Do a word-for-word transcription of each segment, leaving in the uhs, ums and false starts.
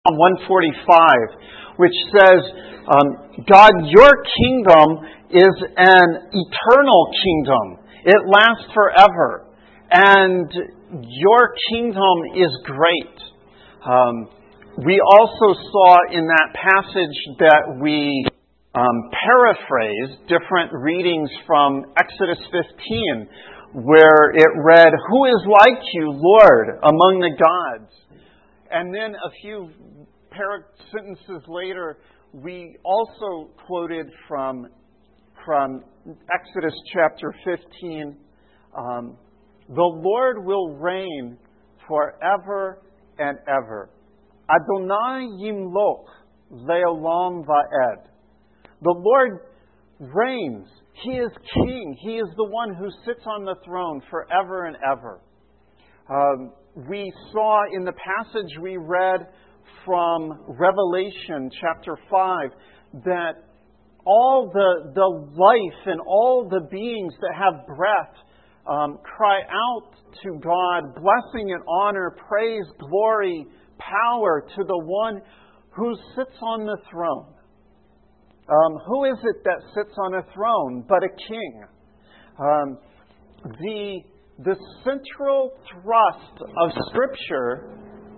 one forty-five, which says, um, God, your kingdom is an eternal kingdom. It lasts forever. And your kingdom is great. Um, we also saw in that passage that we um, paraphrased different readings from Exodus fifteen, where it read, "Who is like you, Lord, among the gods?" And then a few para- sentences later, we also quoted from, from Exodus chapter fifteen, um, "The Lord will reign forever and ever. Adonai yimloch le'olam va'ed." The Lord reigns. He is king. He is the one who sits on the throne forever and ever. Um, we saw in the passage we read from Revelation chapter five that all the, the life and all the beings that have breath um, cry out to God, blessing and honor, praise, glory, power to the one who sits on the throne. Um, who is it that sits on a throne but a king? Um, the, the central thrust of Scripture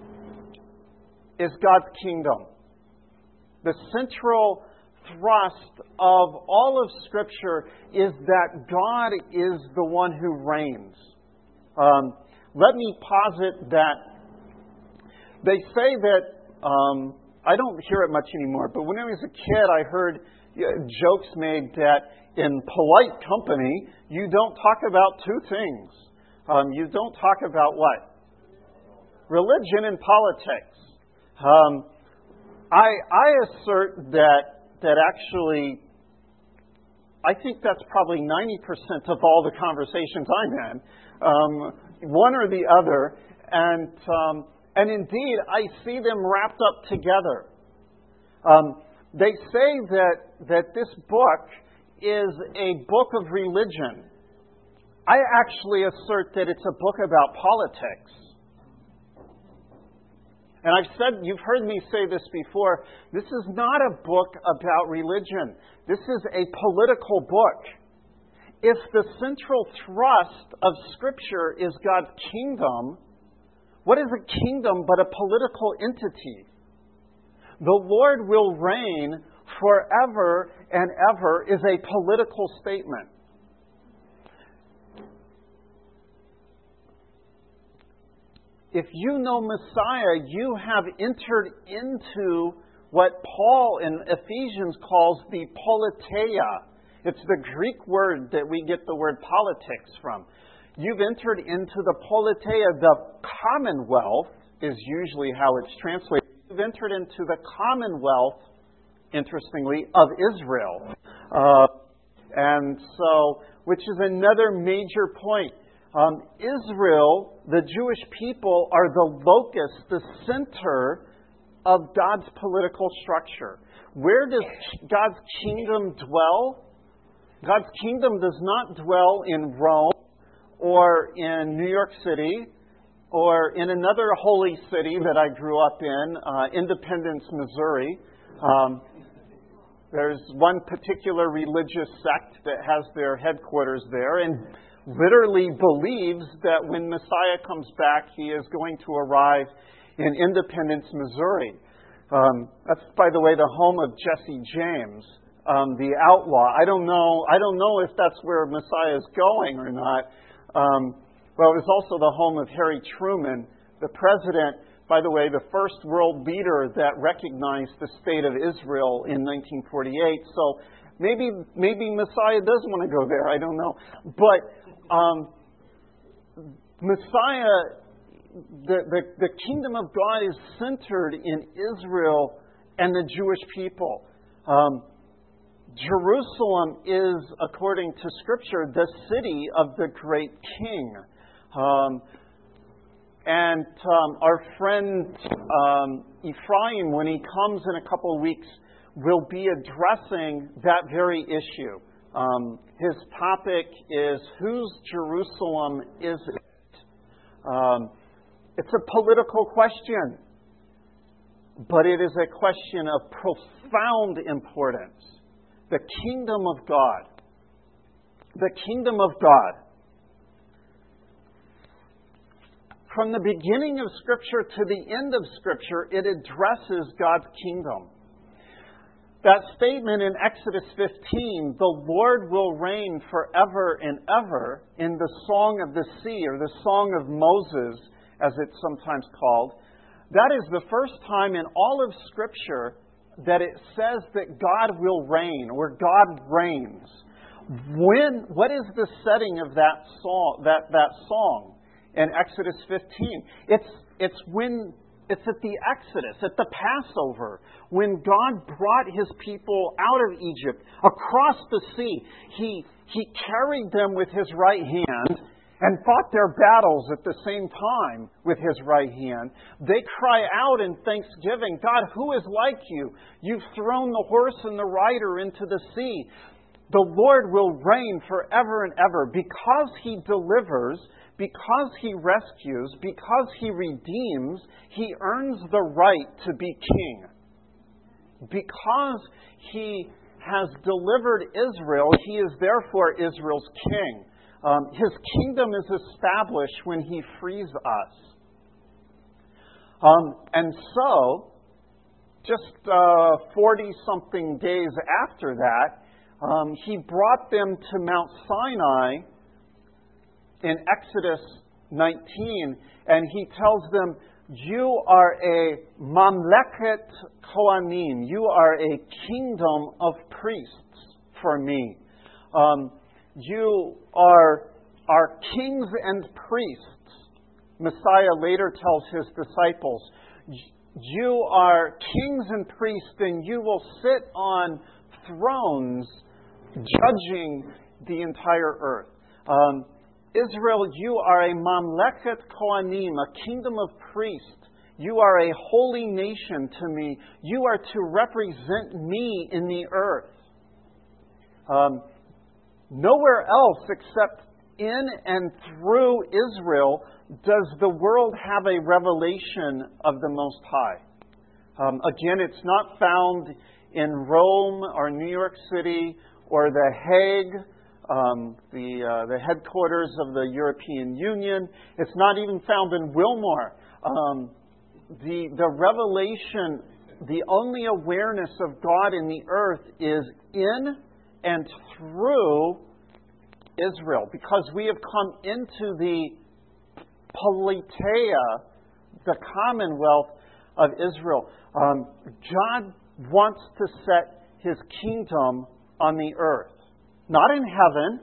is God's kingdom. The central thrust of all of Scripture is that God is the one who reigns. Um, let me posit that they say that, um, I don't hear it much anymore, but when I was a kid, I heard uh, jokes made that in polite company, you don't talk about two things. Um, you don't talk about what? Religion and politics. Um, I, I assert that that actually, I think that's probably ninety percent of all the conversations I'm in, um, one or the other, and um, and indeed I see them wrapped up together. Um, they say that that this book is a book of religion. I actually assert that it's a book about politics. And I've said, you've heard me say this before, this is not a book about religion. This is a political book. If the central thrust of Scripture is God's kingdom, what is a kingdom but a political entity? The Lord will reign forever and ever is a political statement. If you know Messiah, you have entered into what Paul in Ephesians calls the politeia. It's the Greek word that we get the word politics from. You've entered into the politeia. The commonwealth is usually how it's translated. You've entered into the commonwealth, interestingly, of Israel. Uh, and so, which is another major point. Um, Israel, the Jewish people, are the locus, the center of God's political structure. Where does God's kingdom dwell? God's kingdom does not dwell in Rome or in New York City or in another holy city that I grew up in, uh, Independence, Missouri. Um, there's one particular religious sect that has their headquarters there and literally believes that when Messiah comes back, he is going to arrive in Independence, Missouri. Um, that's, by the way, the home of Jesse James, um, the outlaw. I don't know. I don't know if that's where Messiah is going or not. Um, well, it was also the home of Harry Truman, the president. By the way, the first world leader that recognized the state of Israel in nineteen forty-eight. So maybe maybe Messiah does want to go there. I don't know, but. Um, Messiah, the, the, the kingdom of God is centered in Israel and the Jewish people. Um, Jerusalem is, according to Scripture, the city of the great king. Um, and um, our friend um, Ephraim, when he comes in a couple of weeks, will be addressing that very issue. Um, his topic is, whose Jerusalem is it? Um, it's a political question. but it is a question of profound importance. The kingdom of God. The kingdom of God. From the beginning of Scripture to the end of Scripture, it addresses God's kingdom. That statement in Exodus fifteen, the Lord will reign forever and ever, in the Song of the Sea, or the Song of Moses, as it's sometimes called, that is the first time in all of Scripture that it says that God will reign, or God reigns. When, what is the setting of that song, that, that song in Exodus fifteen? It's, it's when... It's at the Exodus, at the Passover, when God brought His people out of Egypt, across the sea. He, he carried them with His right hand and fought their battles at the same time with His right hand. They cry out in thanksgiving, God, who is like you? You've thrown the horse and the rider into the sea. The Lord will reign forever and ever because He delivers. Because He rescues, because He redeems, He earns the right to be king. Because He has delivered Israel, He is therefore Israel's king. Um, his kingdom is established when He frees us. Um, and so, just forty-something uh, days after that, um, He brought them to Mount Sinai in Exodus nineteen, and He tells them, you are a mamleket kohanim. You are a kingdom of priests for me. Um, you are, are kings and priests. Messiah later tells His disciples, you are kings and priests, and you will sit on thrones judging the entire earth. Um, Israel, you are a mamleket kohanim, a kingdom of priests. You are a holy nation to me. You are to represent me in the earth. Um, nowhere else except in and through Israel does the world have a revelation of the Most High. Um, again, it's not found in Rome or New York City or The Hague, Um, the uh, the headquarters of the European Union. It's not even found in Wilmore. Um, the the revelation, the only awareness of God in the earth is in and through Israel, because we have come into the politeia, the commonwealth of Israel. Um, God wants to set His kingdom on the earth. Not in heaven,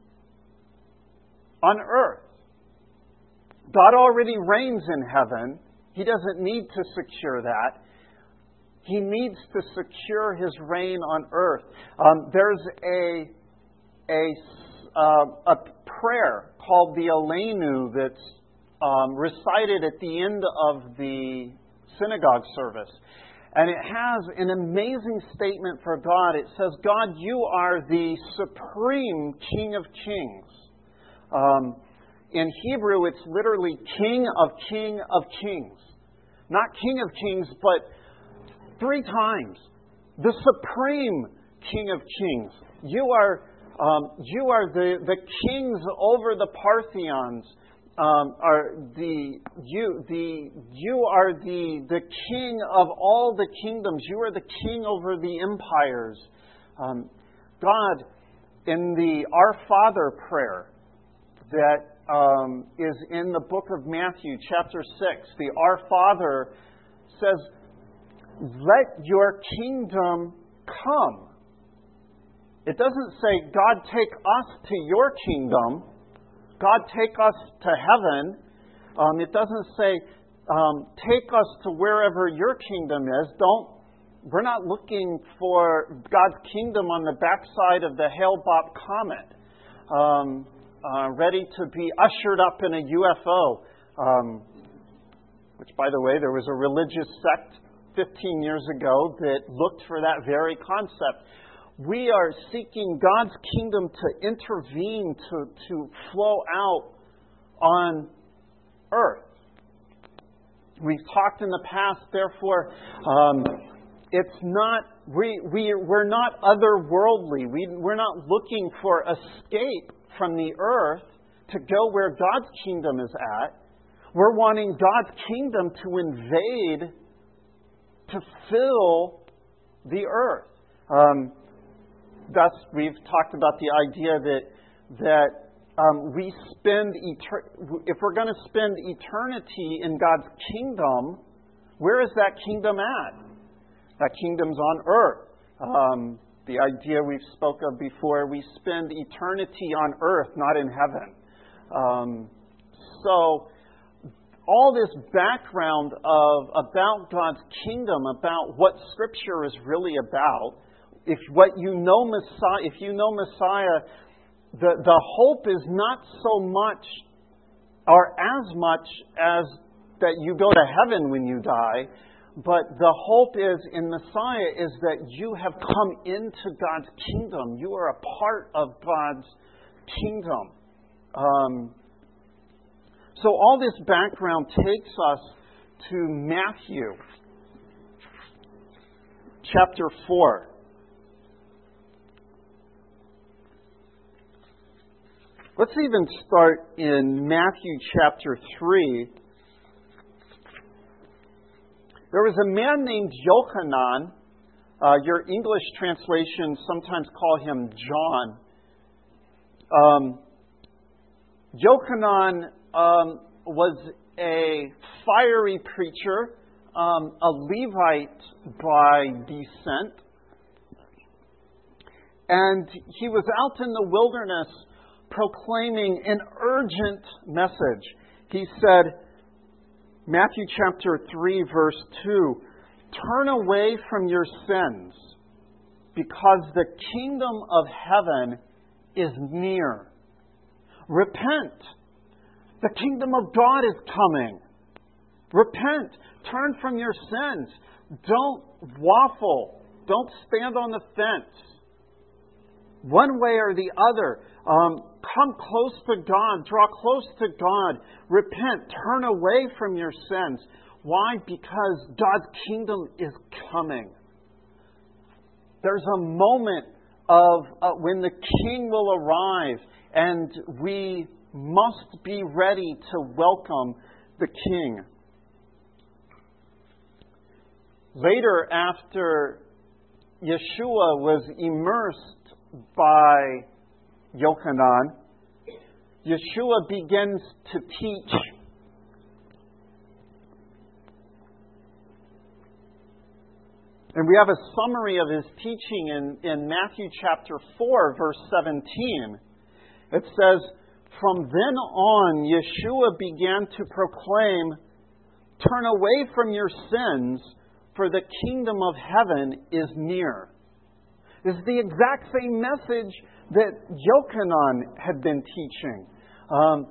on earth. God already reigns in heaven. He doesn't need to secure that. He needs to secure His reign on earth. Um, there's a, a, uh, a prayer called the Aleinu that's um, recited at the end of the synagogue service. And it has an amazing statement for God. It says, God, you are the supreme King of Kings. Um, in Hebrew, it's literally King of King of Kings. Not King of Kings, but three times. The supreme King of Kings. You are, um, you are the, the kings over the Parthians. Um, are the you the you are the the king of all the kingdoms. You are the king over the empires. Um, God, in the Our Father prayer that um, is in the book of Matthew, chapter six, the Our Father says, "Let your kingdom come." It doesn't say, "God, take us to your kingdom. God, take us to heaven." Um, it doesn't say, um, take us to wherever your kingdom is. Don't. We're not looking for God's kingdom on the backside of the Hale-Bopp comet, um, uh, ready to be ushered up in a U F O. Um, which, by the way, there was a religious sect fifteen years ago that looked for that very concept. We are seeking God's kingdom to intervene, to, to flow out on earth. We've talked in the past, therefore, um, it's not, we, we, we're not otherworldly. We, we're not looking for escape from the earth to go where God's kingdom is at. We're wanting God's kingdom to invade, to fill the earth. Um, thus, we've talked about the idea that that um, we spend etern- if we're going to spend eternity in God's kingdom, where is that kingdom at? That kingdom's on earth. Um, the idea we've spoke of before, we spend eternity on earth, not in heaven. Um, so, all this background of about God's kingdom, about what Scripture is really about, if what you know Messiah, if you know Messiah, the the hope is not so much or as much as that you go to heaven when you die. But the hope is in Messiah is that you have come into God's kingdom. You are a part of God's kingdom. Um, so all this background takes us to Matthew chapter four. Let's even start in Matthew chapter three. There was a man named Yochanan. Uh, your English translations sometimes call him John. Um, Yochanan um, was a fiery preacher, um, a Levite by descent. And he was out in the wilderness proclaiming an urgent message. He said, Matthew chapter three, verse two, turn away from your sins, because the kingdom of heaven is near. Repent. The kingdom of God is coming. Repent. Turn from your sins. Don't waffle. Don't stand on the fence. One way or the other. Um, come close to God. Draw close to God. Repent. Turn away from your sins. Why? Because God's kingdom is coming. There's a moment of uh, when the King will arrive, and we must be ready to welcome the King. Later, after Yeshua was immersed by Yochanan, Yeshua begins to teach. And we have a summary of his teaching in, in Matthew chapter four, verse seventeen. It says, from then on, Yeshua began to proclaim, turn away from your sins, for the kingdom of heaven is near. This is the exact same message that Yochanan had been teaching. Um,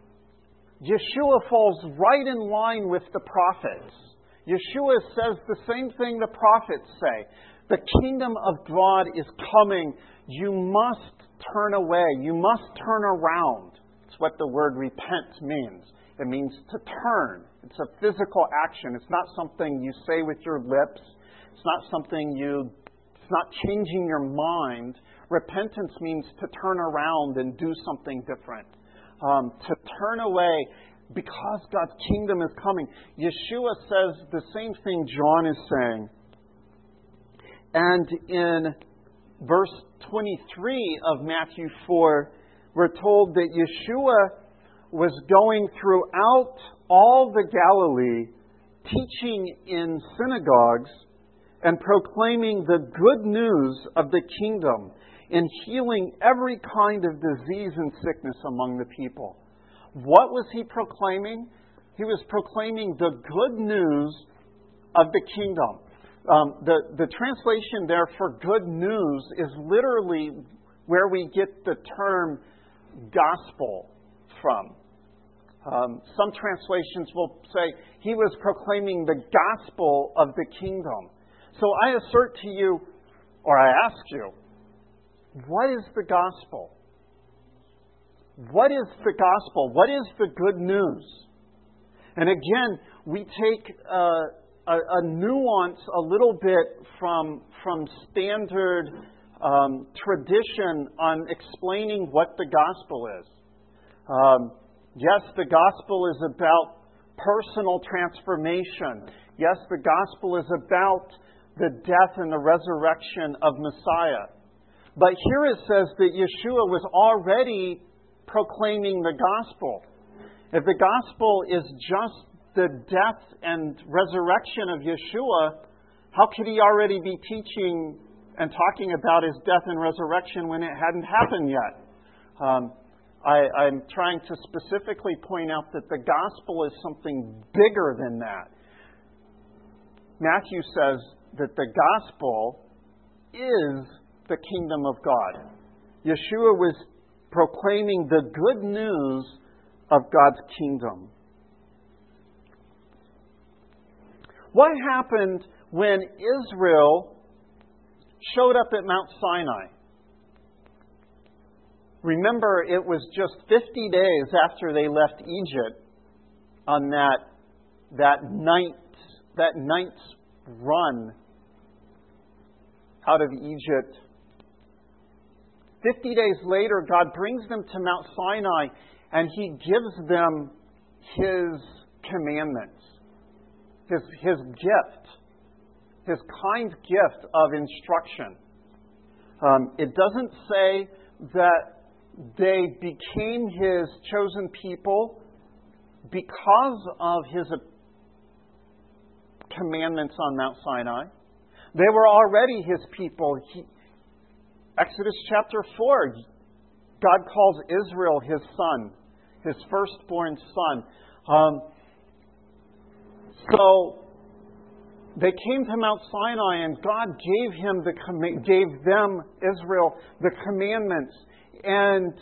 Yeshua falls right in line with the prophets. Yeshua says the same thing the prophets say. The kingdom of God is coming. You must turn away. You must turn around. It's what the word repent means. It means to turn. It's a physical action. It's not something you say with your lips. It's not something you... It's not changing your mind. Repentance means to turn around and do something different. Um, to turn away because God's kingdom is coming. Yeshua says the same thing John is saying. And in verse twenty-three of Matthew four, we're told that Yeshua was going throughout all the Galilee, teaching in synagogues and proclaiming the good news of the kingdom and healing every kind of disease and sickness among the people. What was he proclaiming? He was proclaiming the good news of the kingdom. Um, the, the translation there for good news is literally where we get the term gospel from. Um, some translations will say he was proclaiming the gospel of the kingdom. So I assert to you, or I ask you, what is the gospel? What is the gospel? What is the good news? And again, we take uh, a, a nuance a little bit from, from standard um, tradition on explaining what the gospel is. Um, yes, the gospel is about personal transformation. Yes, the gospel is about the death and the resurrection of Messiah. But here it says that Yeshua was already proclaiming the gospel. If the gospel is just the death and resurrection of Yeshua, how could he already be teaching and talking about his death and resurrection when it hadn't happened yet? Um, I, I'm trying to specifically point out that the gospel is something bigger than that. Matthew says that the gospel is the kingdom of God. Yeshua was proclaiming the good news of God's kingdom. What happened when Israel showed up at Mount Sinai? Remember, it was just fifty days after they left Egypt on that, that night, that night's run out of Egypt. Fifty days later, God brings them to Mount Sinai and He gives them His commandments, His, His gift, His kind gift of instruction. Um, it doesn't say that they became His chosen people because of His commandments on Mount Sinai. They were already His people. He, Exodus chapter four, God calls Israel His son, His firstborn son. Um, so they came to Mount Sinai, and God gave him the gave them, Israel, the commandments. And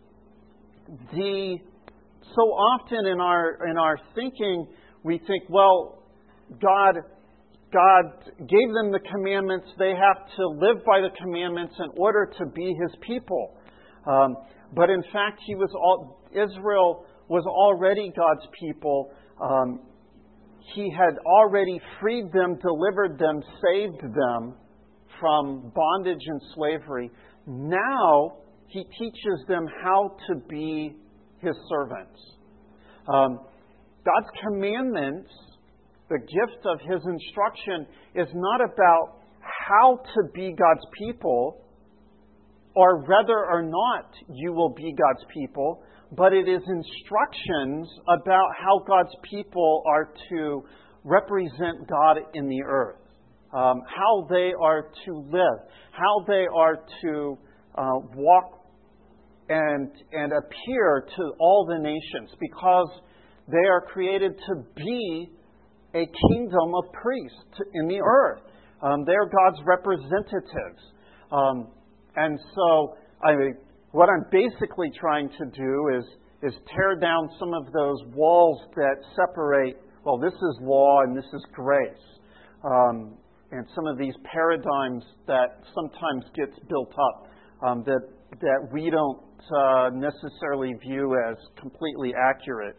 the so often in our in our thinking, we think, well, God. God gave them the commandments. They have to live by the commandments in order to be His people. Um, but in fact, He was all, Israel was already God's people. Um, he had already freed them, delivered them, saved them from bondage and slavery. Now He teaches them how to be His servants. Um, God's commandments, the gift of His instruction, is not about how to be God's people or whether or not you will be God's people, but it is instructions about how God's people are to represent God in the earth, um, how they are to live, how they are to uh, walk and, and appear to all the nations, because they are created to be a kingdom of priests in the earth. Um, they're God's representatives. Um, and so I mean, what I'm basically trying to do is, is tear down some of those walls that separate, well, this is law and this is grace. Um, and some of these paradigms that sometimes gets built up um, that, that we don't uh, necessarily view as completely accurate.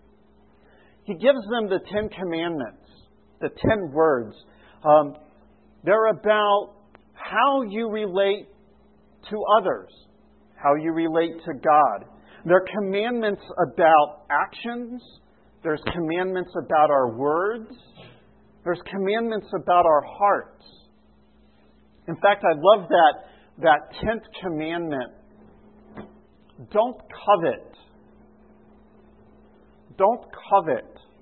He gives them the Ten Commandments, the ten words. Um, they're about how you relate to others, how you relate to God. They're commandments about actions. There's commandments about our words. There's commandments about our hearts. In fact, I love that, that tenth commandment. Don't covet. Don't covet.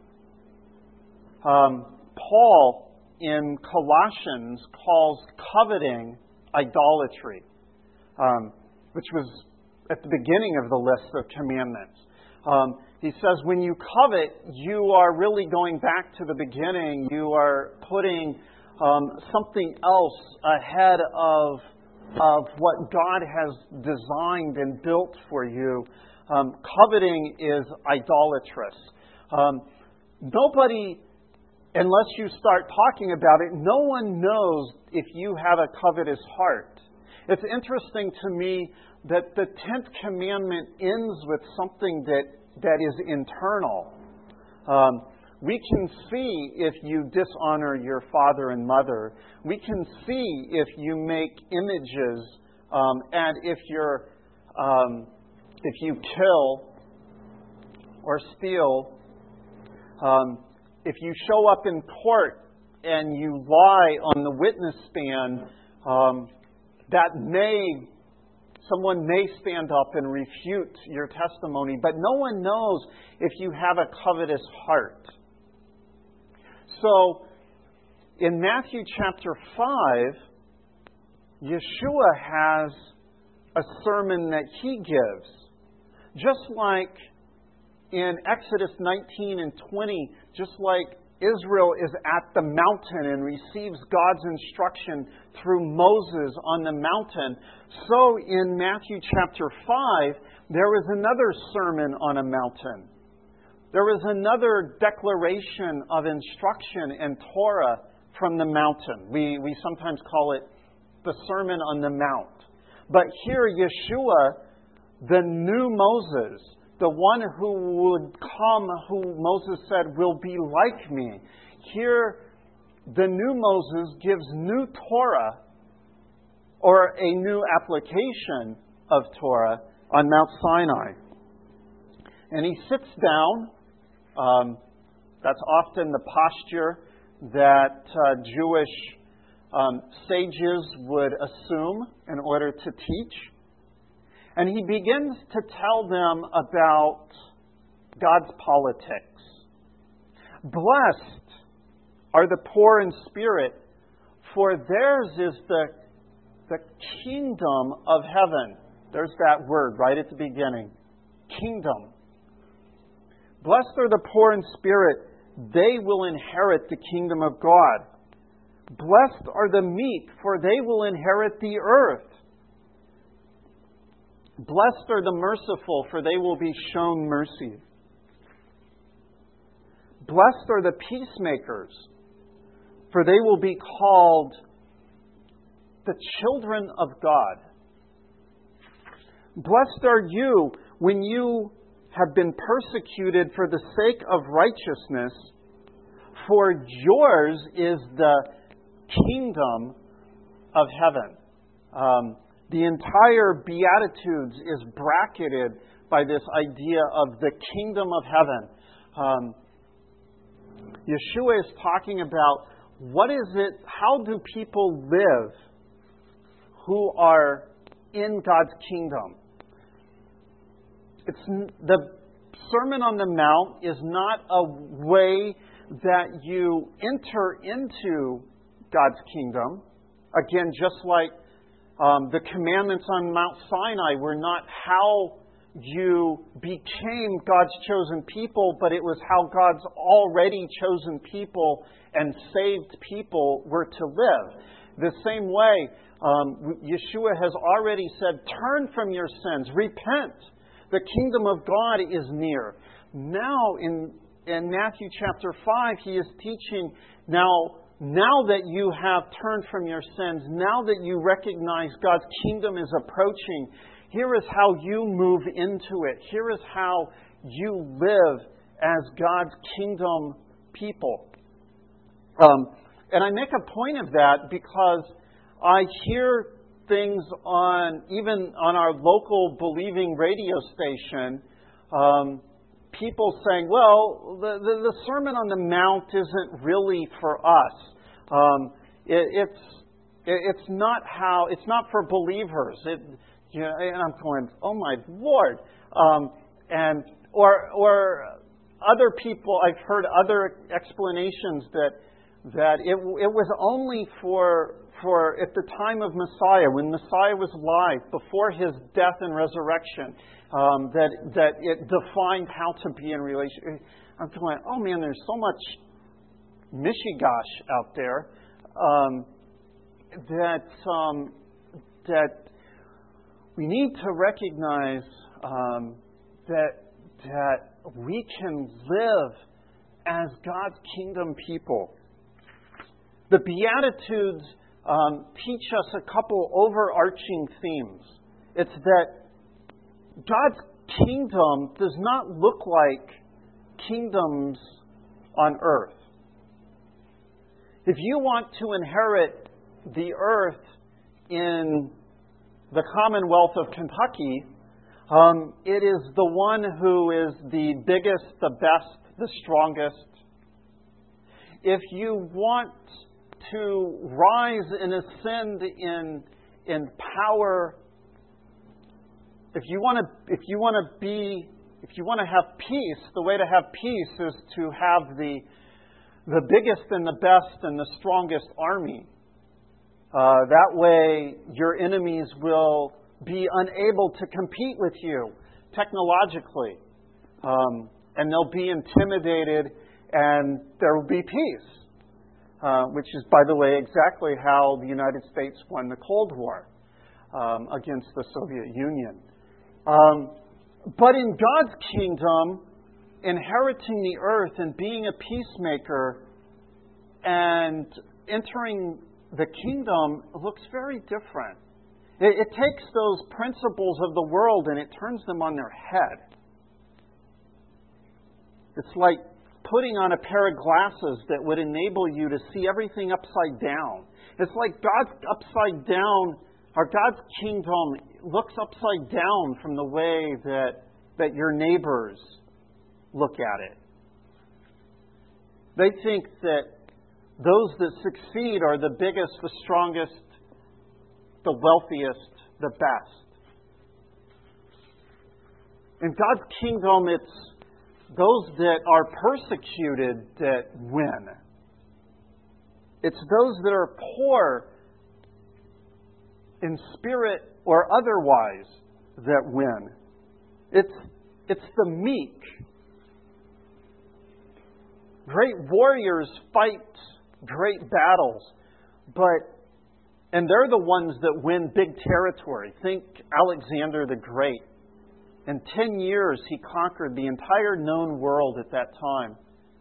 Um, Paul in Colossians calls coveting idolatry, um, which was at the beginning of the list of commandments. Um, he says when you covet, you are really going back to the beginning. You are putting um, something else ahead of, of what God has designed and built for you. Um, coveting is idolatrous. Um, nobody, unless you start talking about it, no one knows if you have a covetous heart. It's interesting to me that the tenth commandment ends with something that, that is internal. Um, We can see if you dishonor your father and mother. We can see if you make images, um, and if you're, um, if you kill or steal. Um, if you show up in court and you lie on the witness stand, um, that may, someone may stand up and refute your testimony, but no one knows if you have a covetous heart. So, in Matthew chapter five, Yeshua has a sermon that he gives. Just like in Exodus nineteen and twenty, just like Israel is at the mountain and receives God's instruction through Moses on the mountain, so in Matthew chapter five, there was another sermon on a mountain. There was another declaration of instruction and Torah from the mountain. We, we sometimes call it the Sermon on the Mount. But here, Yeshua, the new Moses, the one who would come, who Moses said will be like me. Here, the new Moses gives new Torah, or a new application of Torah, on Mount Sinai. And he sits down. Um, that's often the posture that uh, Jewish um, sages would assume in order to teach. And he begins to tell them about God's politics. Blessed are the poor in spirit, for theirs is the, the kingdom of heaven. There's that word right at the beginning. Kingdom. Blessed are the poor in spirit, they will inherit the kingdom of God. Blessed are the meek, for they will inherit the earth. Blessed are the merciful, for they will be shown mercy. Blessed are the peacemakers, for they will be called the children of God. Blessed are you when you have been persecuted for the sake of righteousness, for yours is the kingdom of heaven. Um, the entire Beatitudes is bracketed by this idea of the kingdom of heaven. Um, Yeshua is talking about what is it, how do people live who are in God's kingdom? It's the Sermon on the Mount is not a way that you enter into God's kingdom. Again, just like um, the commandments on Mount Sinai were not how you became God's chosen people, but it was how God's already chosen people and saved people were to live. The same way, um, Yeshua has already said, turn from your sins, repent. The kingdom of God is near. Now, in, in Matthew chapter five, he is teaching, now, now that you have turned from your sins, now that you recognize God's kingdom is approaching, here is how you move into it. Here is how you live as God's kingdom people. Um, and I make a point of that because I hear things on, even on our local believing radio station, um, people saying, well, the, the, the Sermon on the Mount isn't really for us. Um, it, it's it, it's not how, it's not for believers. It, you know, and I'm going, oh my Lord. Um, and or or other people, I've heard other explanations that that it it was only for for at the time of Messiah, when Messiah was alive, before his death and resurrection, um, that that it defined how to be in relation. I'm going, oh man, there's so much mishigash out there um, that um, that we need to recognize um, that that we can live as God's kingdom people. The Beatitudes um, teach us a couple overarching themes. It's that God's kingdom does not look like kingdoms on earth. If you want to inherit the earth in the Commonwealth of Kentucky, um, it is the one who is the biggest, the best, the strongest. If you want to rise and ascend in, in power, if you want to, if you want to be, if you want to have peace, the way to have peace is to have the the biggest and the best and the strongest army. Uh, that way, your enemies will be unable to compete with you technologically, um, and they'll be intimidated, and there will be peace. Uh, which is, by the way, exactly how the United States won the Cold War um, against the Soviet Union. Um, but in God's kingdom, inheriting the earth and being a peacemaker and entering the kingdom looks very different. It, it takes those principles of the world and it turns them on their head. It's like putting on a pair of glasses that would enable you to see everything upside down. It's like God's upside down, or God's kingdom looks upside down from the way that, that your neighbors look at it. They think that those that succeed are the biggest, the strongest, the wealthiest, the best. In God's kingdom, it's those that are persecuted that win. It's those that are poor in spirit or otherwise that win. It's, it's the meek. Great warriors fight great battles, but and they're the ones that win big territory. Think Alexander the Great. In ten years, he conquered the entire known world at that time.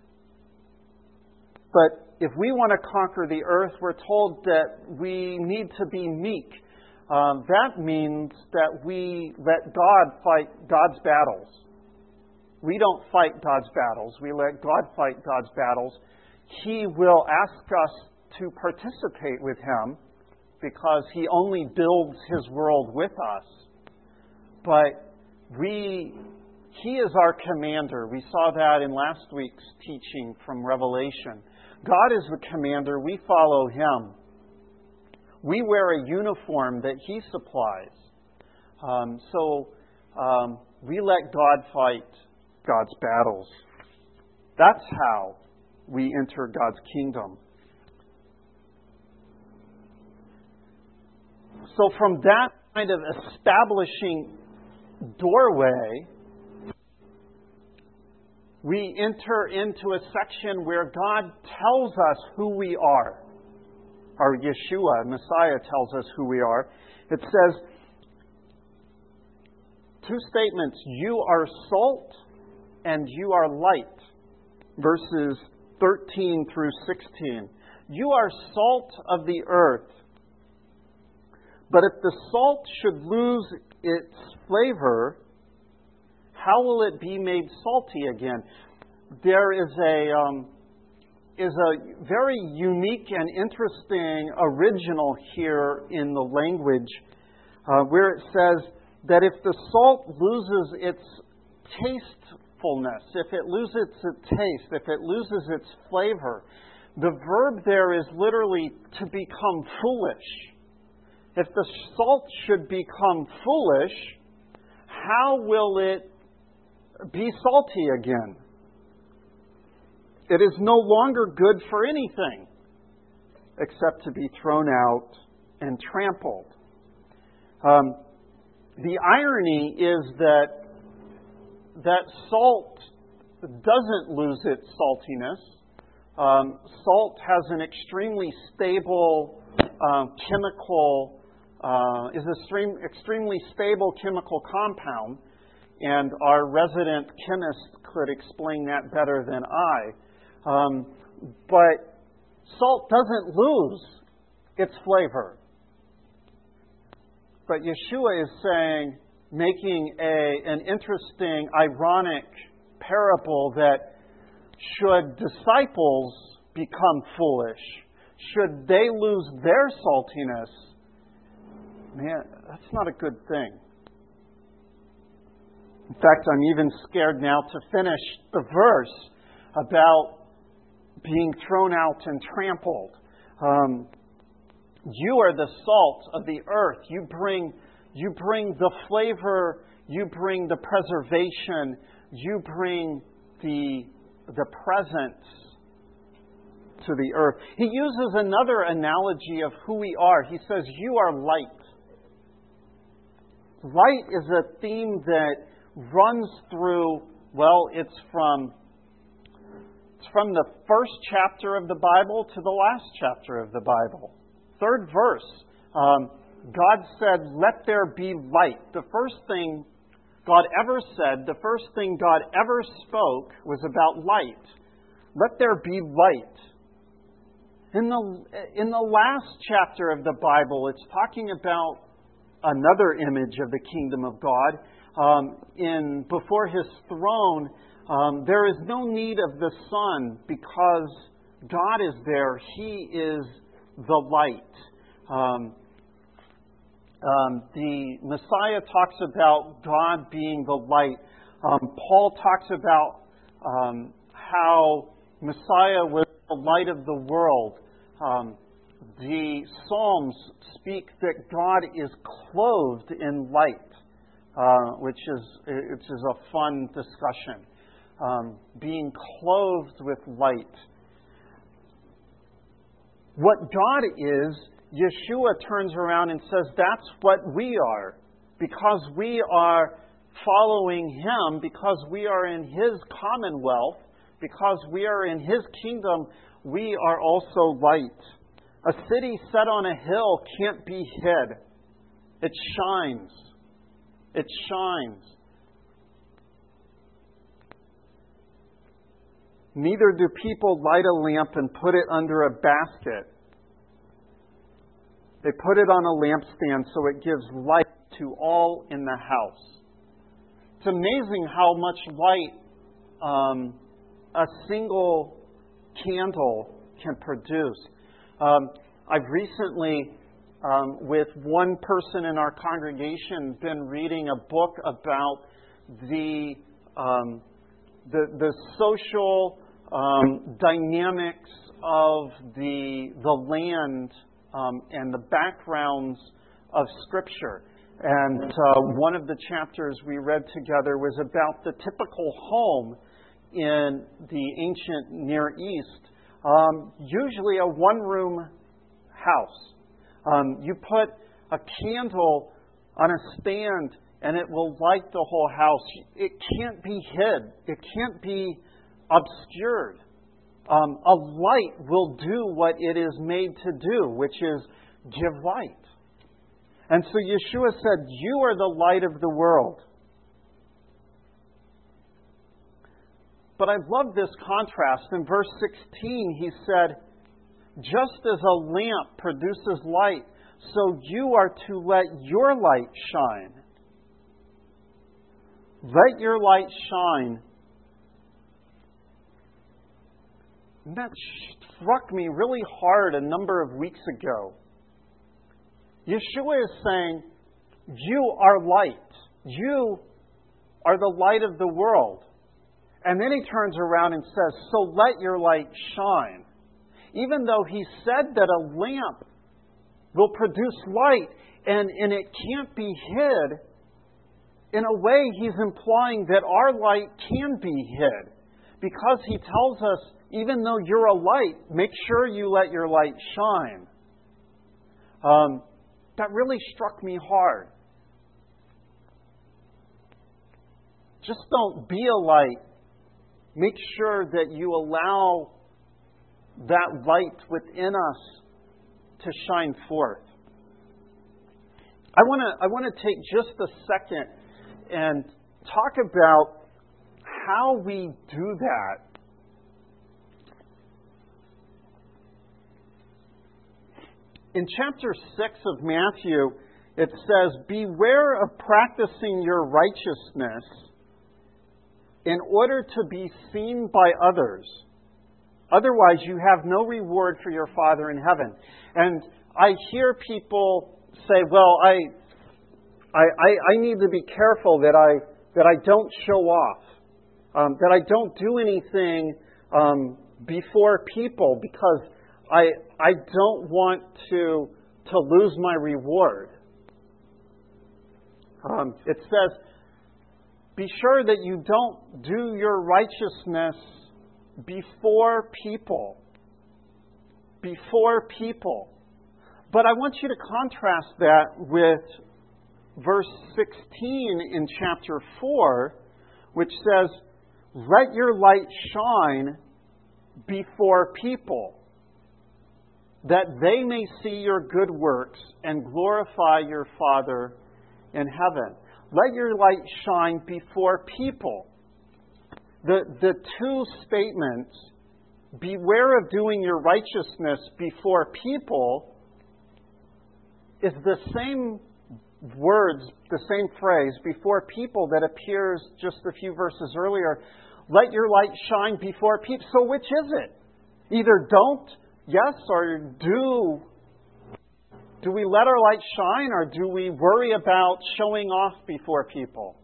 But if we want to conquer the earth, we're told that we need to be meek. Um, that means that we let God fight God's battles. We don't fight God's battles. We let God fight God's battles. He will ask us to participate with Him because He only builds His world with us. But we, He is our commander. We saw that in last week's teaching from Revelation. God is the commander. We follow Him. We wear a uniform that He supplies. Um, so um, we let God fight God's battles. That's how we enter God's kingdom. So from that kind of establishing doorway, we enter into a section where God tells us who we are. Or Yeshua, Messiah, tells us who we are. It says, two statements, you are salt and you are light. Verses thirteen through sixteen. You are salt of the earth. But if the salt should lose its flavor, how will it be made salty again? There is a um, is a very unique and interesting original here in the language uh, where it says that if the salt loses its tastefulness, if it loses its taste, if it loses its flavor, the verb there is literally to become foolish. If the salt should become foolish, how will it be salty again? It is no longer good for anything except to be thrown out and trampled. Um, the irony is that that salt doesn't lose its saltiness. Um, salt has an extremely stable um, chemical, uh, is a stream, extremely stable chemical compound, and our resident chemist could explain that better than I. Um, but salt doesn't lose its flavor. But Yeshua is saying, making a, an interesting, ironic parable that should disciples become foolish, should they lose their saltiness, man, that's not a good thing. In fact, I'm even scared now to finish the verse about being thrown out and trampled. Um, you are the salt of the earth. You bring, you bring the flavor. You bring the preservation. You bring the the presence to the earth. He uses another analogy of who we are. He says, "You are light." Light is a theme that runs through. Well, it's from. It's from the first chapter of the Bible to the last chapter of the Bible. Third verse, um, God said, "Let there be light." The first thing God ever said, the first thing God ever spoke was about light. Let there be light. In the, in the last chapter of the Bible, it's talking about another image of the kingdom of God. Um, in before His throne, Um, there is no need of the sun because God is there. He is the light. Um, um, the Messiah talks about God being the light. Um, Paul talks about um, how Messiah was the light of the world. Um, the Psalms speak that God is clothed in light, uh, which is which is a fun discussion. Um, being clothed with light. What God is, Yeshua turns around and says that's what we are. Because we are following Him, because we are in His commonwealth, because we are in His kingdom, we are also light. A city set on a hill can't be hid. It shines. It shines. Neither do people light a lamp and put it under a basket. They put it on a lampstand so it gives light to all in the house. It's amazing how much light um, a single candle can produce. Um, I've recently, um, with one person in our congregation, been reading a book about the um, the, the social Um, dynamics of the the land um, and the backgrounds of Scripture. And uh, one of the chapters we read together was about the typical home in the ancient Near East. Um, usually a one-room house. Um, you put a candle on a stand and it will light the whole house. It can't be hid. It can't be obscured. Um, a light will do what it is made to do, which is give light. And so Yeshua said, "You are the light of the world." But I love this contrast. In verse sixteen, he said, "Just as a lamp produces light, so you are to let your light shine." Let your light shine. And that struck me really hard a number of weeks ago. Yeshua is saying, you are light. You are the light of the world. And then He turns around and says, so let your light shine. Even though He said that a lamp will produce light and, and it can't be hid, in a way He's implying that our light can be hid. Because He tells us, even though you're a light, make sure you let your light shine. Um, that really struck me hard. Just don't be a light. Make sure that you allow that light within us to shine forth. I want to I want to take just a second and talk about how we do that. In chapter six of Matthew, it says, beware of practicing your righteousness in order to be seen by others. Otherwise, you have no reward for your Father in heaven. And I hear people say, well, I, I, I, I need to be careful that I, that I don't show off, um, that I don't do anything um, before people because I, I don't want to, to lose my reward. Um, it says, be sure that you don't do your righteousness before people. Before people. But I want you to contrast that with verse sixteen in chapter four, which says, let your light shine before people, that they may see your good works and glorify your Father in heaven. Let your light shine before people. The, the two statements, beware of doing your righteousness before people, is the same words, the same phrase, before people that appears just a few verses earlier. Let your light shine before people. So which is it? Either don't, yes, or do. Do we let our light shine, or do we worry about showing off before people?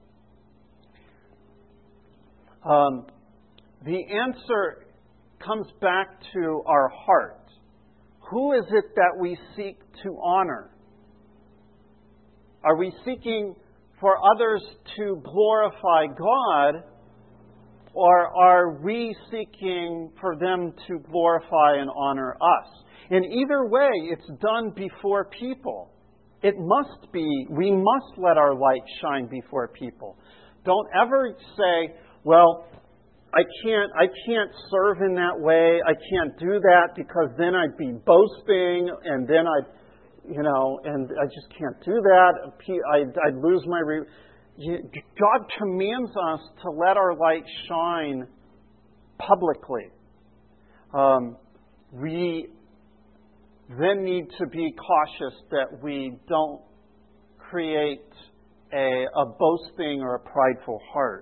Um, the answer comes back to our heart. Who is it that we seek to honor? Are we seeking for others to glorify God, or are we seeking for them to glorify and honor us? In either way, it's done before people. It must be, we must let our light shine before people. Don't ever say, well, I can't, I can't serve in that way. I can't do that because then I'd be boasting and then I'd, you know, and I just can't do that. I'd, I'd lose my... Re- God commands us to let our light shine publicly. Um, we then need to be cautious that we don't create a, a boasting or a prideful heart.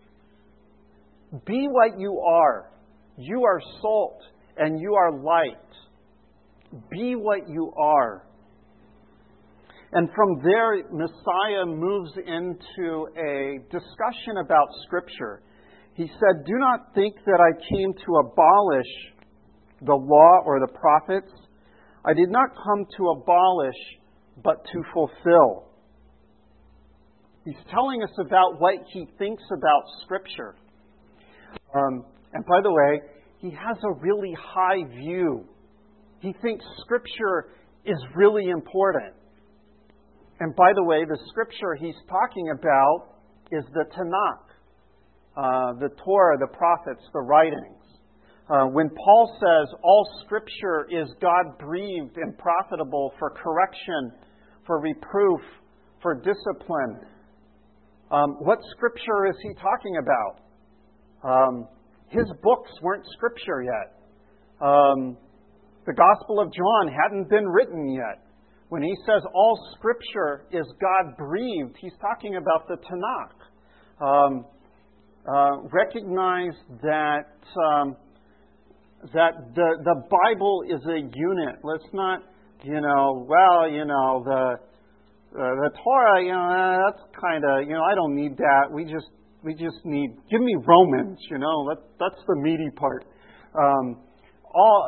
Be what you are. You are salt and you are light. Be what you are. And from there, Messiah moves into a discussion about Scripture. He said, do not think that I came to abolish the law or the prophets. I did not come to abolish, but to fulfill. He's telling us about what he thinks about Scripture. Um, and by the way, he has a really high view. He thinks Scripture is really important. And by the way, the Scripture he's talking about is the Tanakh, uh, the Torah, the prophets, the writings. Uh, when Paul says all Scripture is God-breathed and profitable for correction, for reproof, for discipline, um, what Scripture is he talking about? Um, his books weren't Scripture yet. Um, the Gospel of John hadn't been written yet. When he says all Scripture is God-breathed, he's talking about the Tanakh. Um, uh, recognize that um, that the the Bible is a unit. Let's not, you know, well, you know, the uh, the Torah, you know, that's kind of, you know, I don't need that. We just we just need, give me Romans, you know, that that's the meaty part. Um, all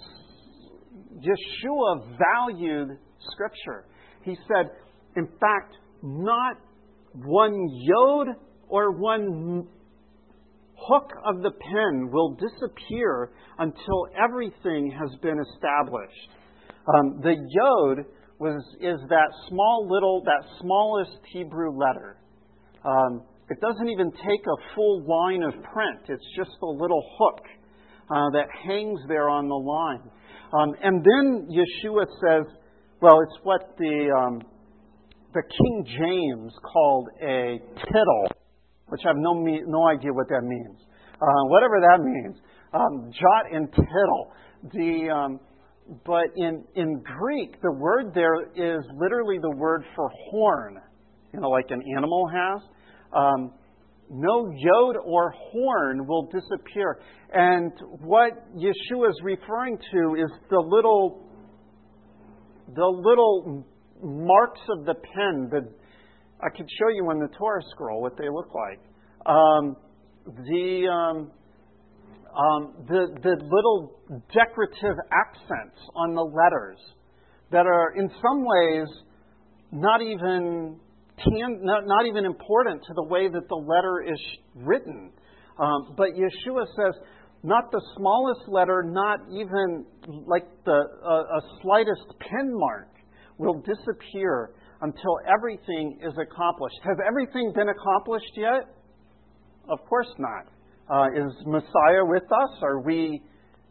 Yeshua valued Scripture. He said, in fact, not one yod or one hook of the pen will disappear until everything has been established. Um, the yod was is that small little, that smallest Hebrew letter. Um, it doesn't even take a full line of print. It's just a little hook uh, that hangs there on the line. Um, and then Yeshua says, well, it's what the um, the King James called a tittle, which I have no me- no idea what that means. Uh, whatever that means, um, jot and tittle. The um, but in in Greek, the word there is literally the word for horn. You know, like an animal has. Um, no yod or horn will disappear. And what Yeshua is referring to is the little, the little marks of the pen. The, I could show you on the Torah scroll what they look like. Um, the, um, um, the the little decorative accents on the letters that are in some ways not even tan, not, not even important to the way that the letter is written. Um, but Yeshua says, not the smallest letter, not even like the uh, a slightest pen mark will disappear until everything is accomplished. Has everything been accomplished yet? Of course not. Uh, is Messiah with us? Are we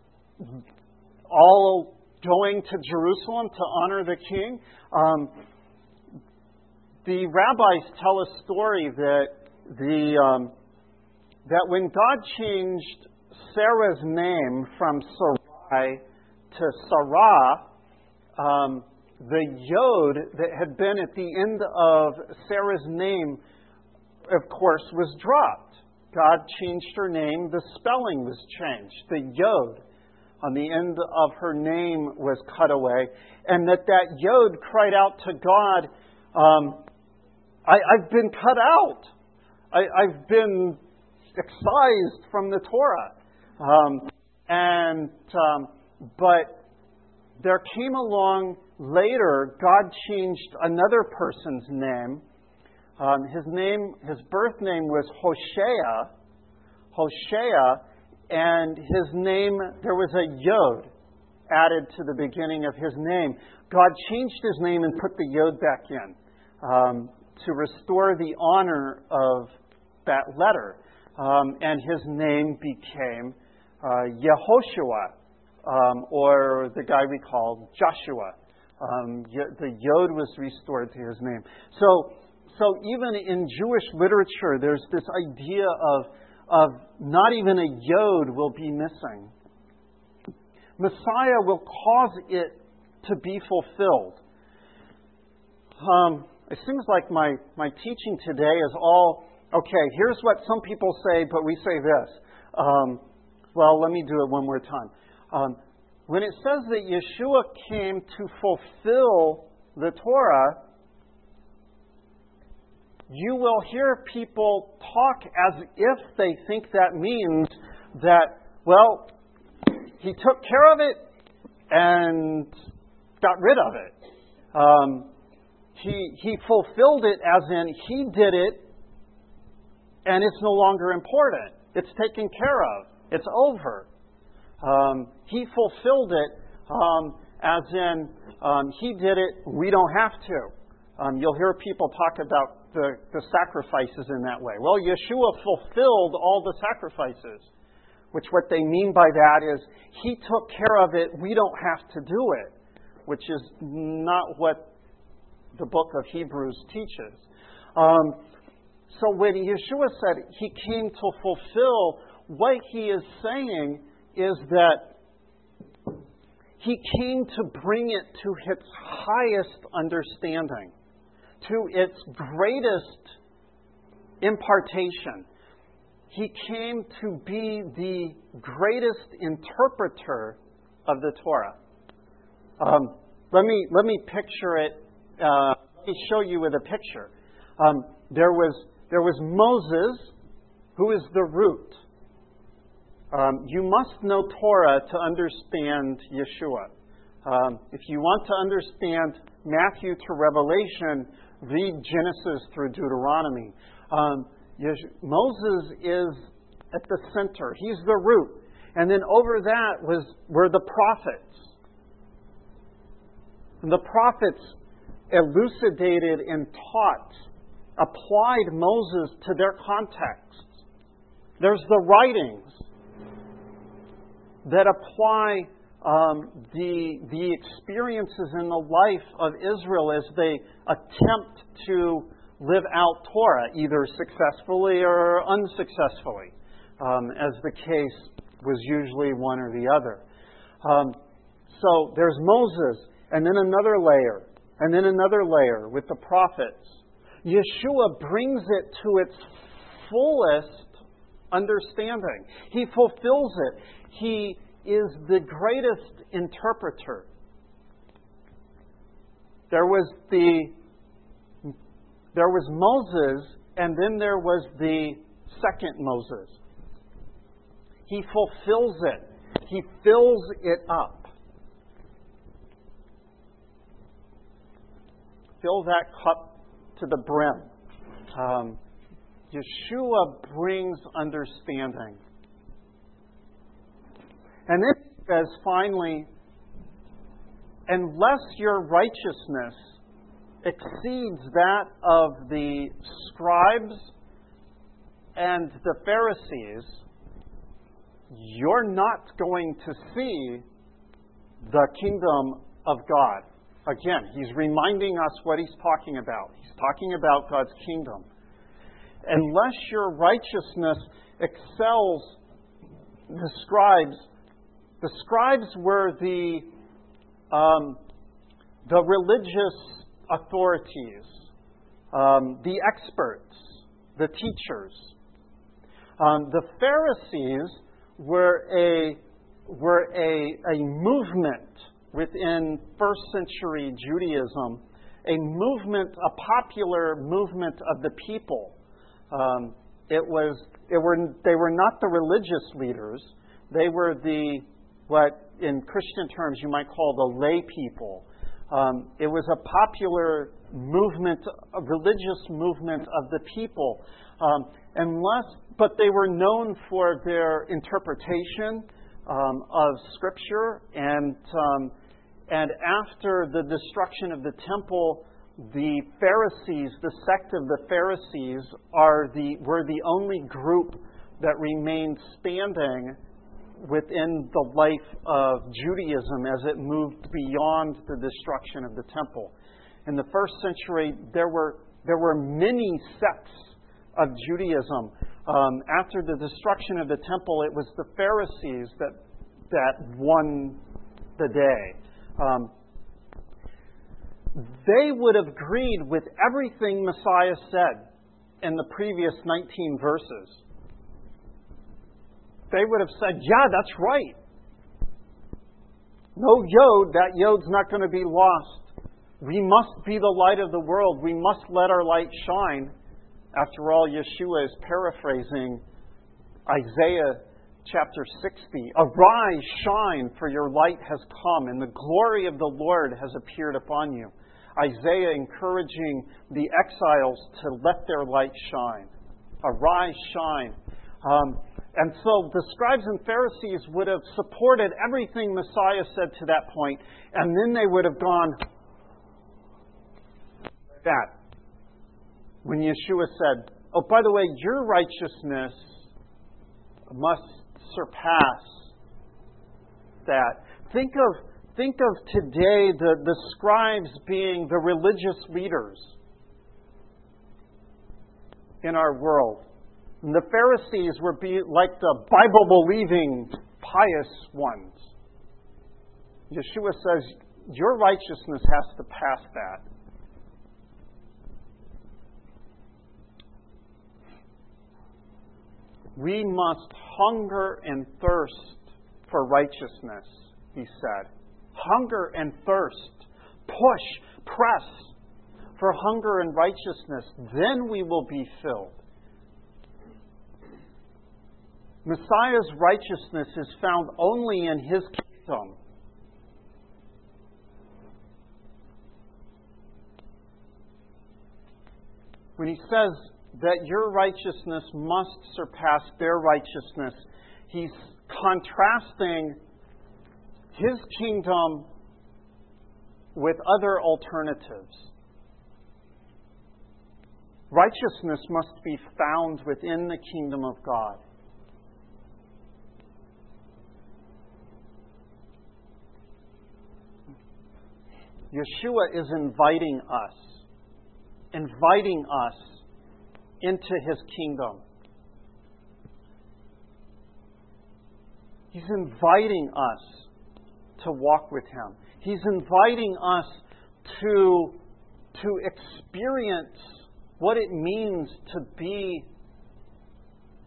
all going to Jerusalem to honor the King? Um, the rabbis tell a story that the um, that when God changed Sarah's name from Sarai to Sarah, um, the yod that had been at the end of Sarah's name, of course, was dropped. God changed her name. The spelling was changed. The yod on the end of her name was cut away. And that that yod cried out to God, um, I, I've been cut out. I, I've been excised from the Torah. Um, and um, But there came along later, God changed another person's name. Um, his name, his birth name was Hosea. Hosea, and his name, there was a yod added to the beginning of his name. God changed his name and put the yod back in um, to restore the honor of that letter. Um, and his name became uh, Yehoshua, um, or the guy we call Joshua. Um, the yod was restored to his name. So, so even in Jewish literature, there's this idea of, of not even a yod will be missing. Messiah will cause it to be fulfilled. Um, it seems like my, my teaching today is all, okay, here's what some people say, but we say this. Um, well, let me do it one more time. Um, when it says that Yeshua came to fulfill the Torah, you will hear people talk as if they think that means that, well, he took care of it and got rid of it. Um, he, he fulfilled it as in he did it and it's no longer important. It's taken care of. It's over. Um, he fulfilled it um, as in um, he did it, we don't have to. Um, you'll hear people talk about the, the sacrifices in that way. Well, Yeshua fulfilled all the sacrifices, which what they mean by that is he took care of it, we don't have to do it, which is not what the book of Hebrews teaches. Um, so when Yeshua said he came to fulfill, what he is saying is that he came to bring it to its highest understanding, to its greatest impartation. He came to be the greatest interpreter of the Torah. Um, let me let me picture it. Uh, let me show you with a picture. Um, there was there was Moses, who is the root. Um, you must know Torah to understand Yeshua. Um, if you want to understand Matthew to Revelation, read Genesis through Deuteronomy. Um, Moses is at the center. He's the root. And then over that was were the prophets. And the prophets elucidated and taught, applied Moses to their context. There's the writings that apply um, the, the experiences in the life of Israel as they attempt to live out Torah, either successfully or unsuccessfully, um, as the case was usually one or the other. Um, so there's Moses, and then another layer, and then another layer with the prophets. Yeshua brings it to its fullest understanding. He fulfills it. He is the greatest interpreter. There was the there was Moses, and then there was the second Moses. He fulfills it. He fills it up. Fill that cup to the brim. Um, Yeshua brings understanding. And then it says finally, unless your righteousness exceeds that of the scribes and the Pharisees, you're not going to see the kingdom of God. Again, he's reminding us what he's talking about. He's talking about God's kingdom. Unless your righteousness excels the scribes, the scribes were the um, the religious authorities, um, the experts, the teachers. Um, the Pharisees were a were a a movement within first century Judaism, a movement, a popular movement of the people. Um, it was it were they were not the religious leaders. They were the what in Christian terms you might call the lay people. Um, it was a popular movement, a religious movement of the people. Um, unless, but they were known for their interpretation um, of Scripture, and um, and after the destruction of the temple, the Pharisees, the sect of the Pharisees, are the were the only group that remained standing within the life of Judaism as it moved beyond the destruction of the temple. In the first century, there were there were many sects of Judaism. Um, after the destruction of the temple, it was the Pharisees that that won the day. Um, they would have agreed with everything Messiah said in the previous nineteen verses. They would have said, yeah, that's right. No yod, that yod's not going to be lost. We must be the light of the world. We must let our light shine. After all, Yeshua is paraphrasing Isaiah chapter sixty. Arise, shine, for your light has come, and the glory of the Lord has appeared upon you. Isaiah encouraging the exiles to let their light shine. Arise, shine. Um, and so the scribes and Pharisees would have supported everything Messiah said to that point, and then they would have gone like that. When Yeshua said, oh, by the way, your righteousness must surpass that. Think of think of today the, the scribes being the religious leaders in our world. And the Pharisees were be like the Bible-believing, pious ones. Yeshua says, your righteousness has to pass that. We must hunger and thirst for righteousness, he said. Hunger and thirst. Push, press for hunger and righteousness. Then we will be filled. Messiah's righteousness is found only in his kingdom. When he says that your righteousness must surpass their righteousness, he's contrasting his kingdom with other alternatives. Righteousness must be found within the kingdom of God. Yeshua is inviting us, inviting us into his kingdom. He's inviting us to walk with him. He's inviting us to, to experience what it means to be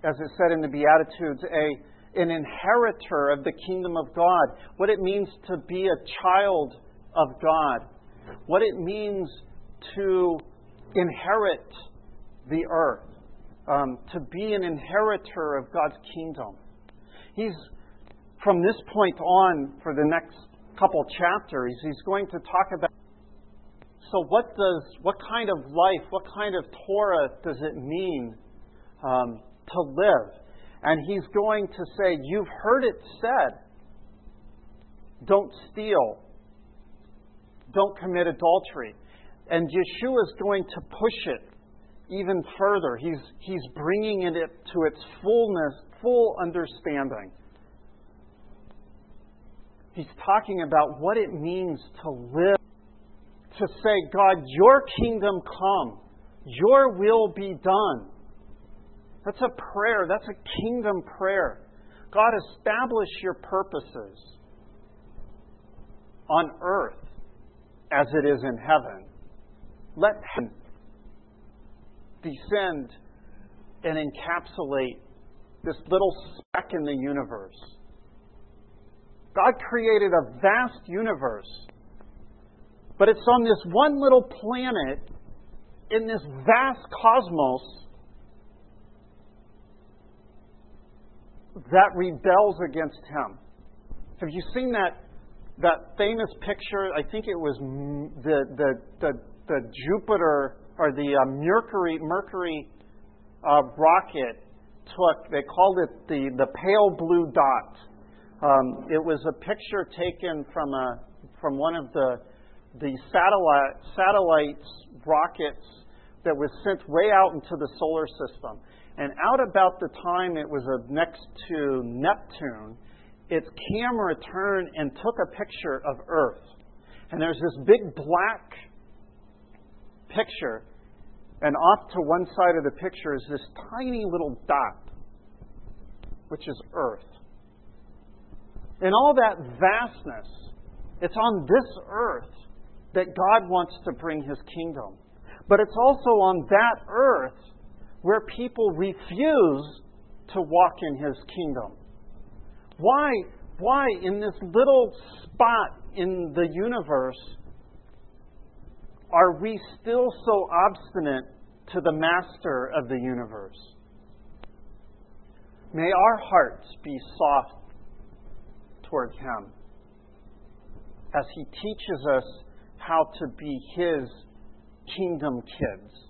as it said in the Beatitudes, a, an inheritor of the kingdom of God, what it means to be a child of God, what it means to inherit the earth, um, to be an inheritor of God's kingdom. He's, from this point on, for the next couple chapters, he's going to talk about, so what does, what kind of life, what kind of Torah does it mean um, to live? And he's going to say, you've heard it said, don't steal, don't commit adultery. And Yeshua is going to push it even further. He's, he's bringing it to its fullness, full understanding. He's talking about what it means to live, to say, God, your kingdom come, your will be done. That's a prayer. That's a kingdom prayer. God, establish your purposes on earth as it is in heaven. Let heaven descend and encapsulate this little speck in the universe. God created a vast universe, but it's on this one little planet in this vast cosmos that rebels against Him. Have you seen that that famous picture? I think it was the the the, the Jupiter or the uh, Mercury Mercury uh, rocket took. They called it the the pale blue dot. Um, it was a picture taken from a from one of the the satellite satellites rockets that was sent way out into the solar system. And out about the time it was uh, next to Neptune, its camera turned and took a picture of Earth. And there's this big black picture, and off to one side of the picture is this tiny little dot, which is Earth. In all that vastness, it's on this earth that God wants to bring His kingdom. But it's also on that earth where people refuse to walk in His kingdom. Why, why in this little spot in the universe are we still so obstinate to the Master of the universe? May our hearts be soft toward Him as He teaches us how to be His kingdom kids.